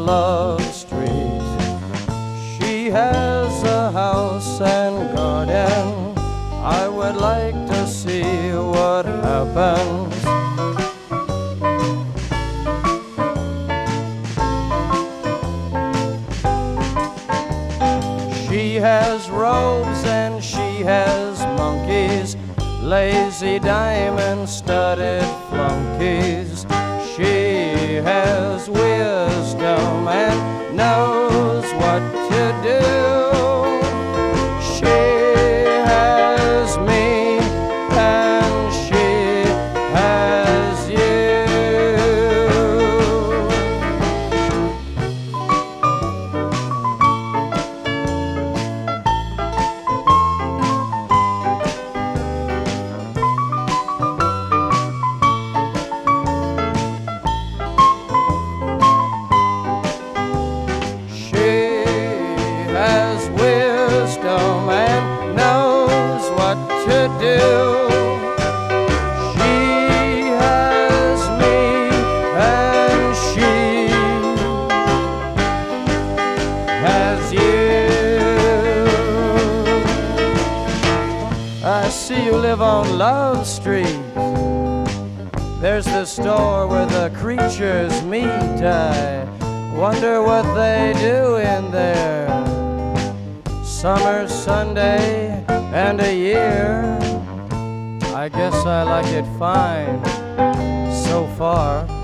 Love Street. She has a house and garden. I would like to see what happens. She has robes and she has monkeys, lazy diamond-studded flunkies. She has wisdom and knows what to do. She has me and she has you. Wisdom and knows what to do. She has me and she has you. I see you live on Love Street. There's the store where the creatures meet. I wonder what they do in there. Summer, Sunday, and a year. I guess I like it fine so far.